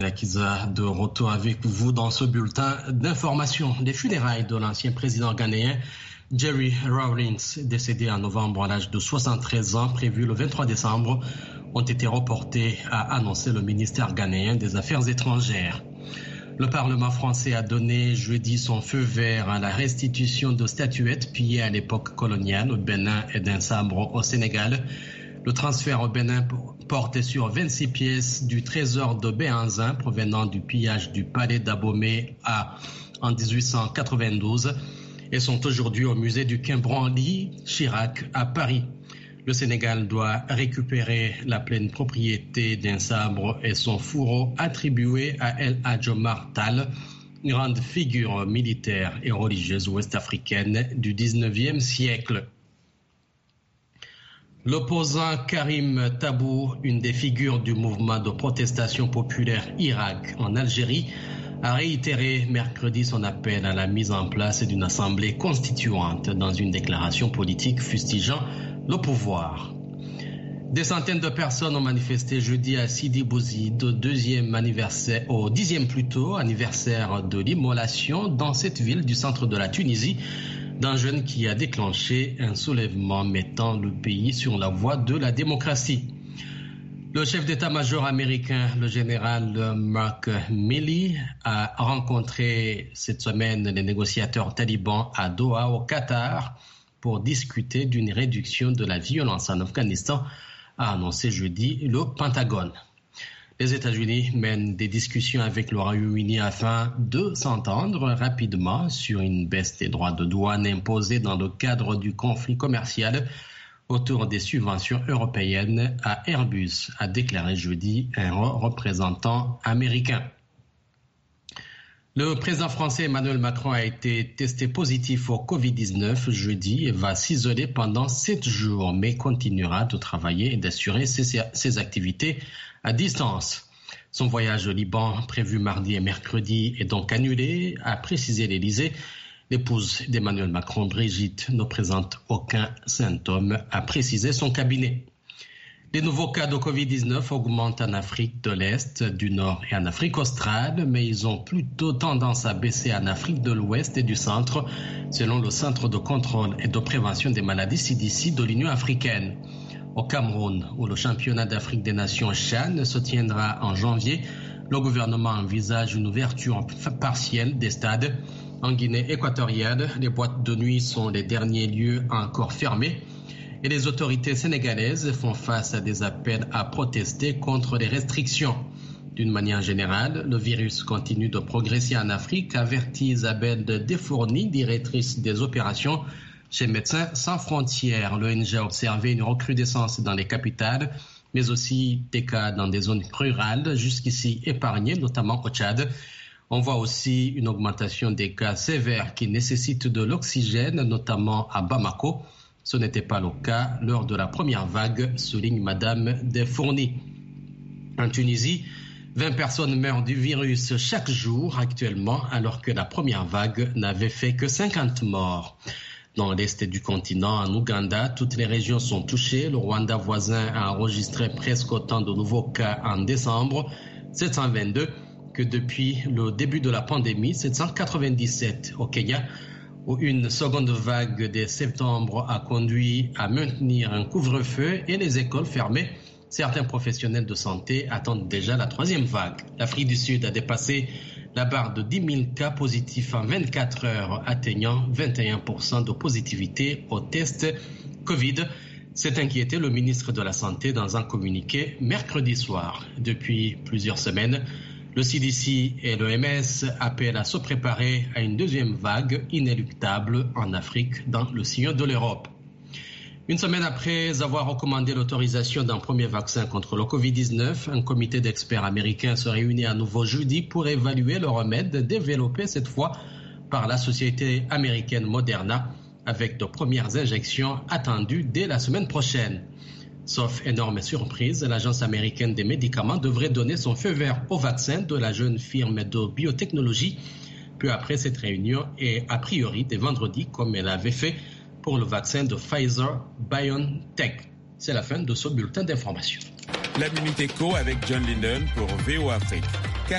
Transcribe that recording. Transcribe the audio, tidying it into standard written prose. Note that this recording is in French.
Akiza de retour avec vous dans ce bulletin d'information. Les funérailles de l'ancien président ghanéen Jerry Rawlings, décédé en novembre à l'âge de 73 ans, prévu le 23 décembre, ont été reportées, a annoncé le ministère ghanéen des Affaires étrangères. Le Parlement français a donné jeudi son feu vert à la restitution de statuettes pillées à l'époque coloniale au Bénin et d'un sabre au Sénégal. Le transfert au Bénin portait sur 26 pièces du trésor de Béhanzin provenant du pillage du palais d'Abomey en 1892 et sont aujourd'hui au musée du Quai Branly-Chirac à Paris. Le Sénégal doit récupérer la pleine propriété d'un sabre et son fourreau attribué à El Hadj Omar Tall, une grande figure militaire et religieuse ouest-africaine du 19e siècle. L'opposant Karim Tabou, une des figures du mouvement de protestation populaire Irak en Algérie, a réitéré mercredi son appel à la mise en place d'une assemblée constituante dans une déclaration politique fustigeant le pouvoir. Des centaines de personnes ont manifesté jeudi à Sidi Bouzid au 10e anniversaire de l'immolation dans cette ville du centre de la Tunisie d'un jeune qui a déclenché un soulèvement mettant le pays sur la voie de la démocratie. Le chef d'état-major américain, le général Mark Milley, a rencontré cette semaine les négociateurs talibans à Doha, au Qatar, pour discuter d'une réduction de la violence en Afghanistan, a annoncé jeudi le Pentagone. Les États-Unis mènent des discussions avec le Royaume-Uni afin de s'entendre rapidement sur une baisse des droits de douane imposés dans le cadre du conflit commercial autour des subventions européennes à Airbus, a déclaré jeudi un représentant américain. Le président français Emmanuel Macron a été testé positif au Covid-19 jeudi et va s'isoler pendant 7 jours, mais continuera de travailler et d'assurer ses activités à distance. Son voyage au Liban, prévu mardi et mercredi, est donc annulé, a précisé l'Élysée. L'épouse d'Emmanuel Macron, Brigitte, ne présente aucun symptôme, a précisé son cabinet. Les nouveaux cas de Covid-19 augmentent en Afrique de l'Est, du Nord et en Afrique australe, mais ils ont plutôt tendance à baisser en Afrique de l'Ouest et du Centre, selon le Centre de contrôle et de prévention des maladies CDC de l'Union africaine. Au Cameroun, où le championnat d'Afrique des Nations CHAN se tiendra en janvier, le gouvernement envisage une ouverture partielle des stades. En Guinée équatoriale, les boîtes de nuit sont les derniers lieux encore fermés. Et les autorités sénégalaises font face à des appels à protester contre les restrictions. D'une manière générale, le virus continue de progresser en Afrique, avertit Isabelle Defourny, directrice des opérations chez Médecins sans frontières. L'ONG a observé une recrudescence dans les capitales, mais aussi des cas dans des zones rurales, jusqu'ici épargnées, notamment au Tchad. On voit aussi une augmentation des cas sévères qui nécessitent de l'oxygène, notamment à Bamako. Ce n'était pas le cas lors de la première vague, souligne Madame Defourny. En Tunisie, 20 personnes meurent du virus chaque jour actuellement, alors que la première vague n'avait fait que 50 morts. Dans l'est du continent, en Ouganda, toutes les régions sont touchées. Le Rwanda voisin a enregistré presque autant de nouveaux cas en décembre, 722, que depuis le début de la pandémie, 797. Au Kenya, où une seconde vague de septembre a conduit à maintenir un couvre-feu et les écoles fermées, certains professionnels de santé attendent déjà la troisième vague. L'Afrique du Sud a dépassé la barre de 10 000 cas positifs en 24 heures, atteignant 21% de positivité au test Covid. S'est inquiété le ministre de la Santé dans un communiqué mercredi soir. Depuis plusieurs semaines, le CDC et l'OMS appellent à se préparer à une deuxième vague inéluctable en Afrique, dans le sillon de l'Europe. Une semaine après avoir recommandé l'autorisation d'un premier vaccin contre le Covid-19, un comité d'experts américains se réunit à nouveau jeudi pour évaluer le remède développé cette fois par la société américaine Moderna, avec de premières injections attendues dès la semaine prochaine. Sauf énorme surprise, l'Agence américaine des médicaments devrait donner son feu vert au vaccin de la jeune firme de biotechnologie peu après cette réunion et a priori dès vendredi comme elle avait fait pour le vaccin de Pfizer-BioNTech. C'est la fin de ce bulletin d'information. La Minute Éco avec John Linden pour VOA Afrique.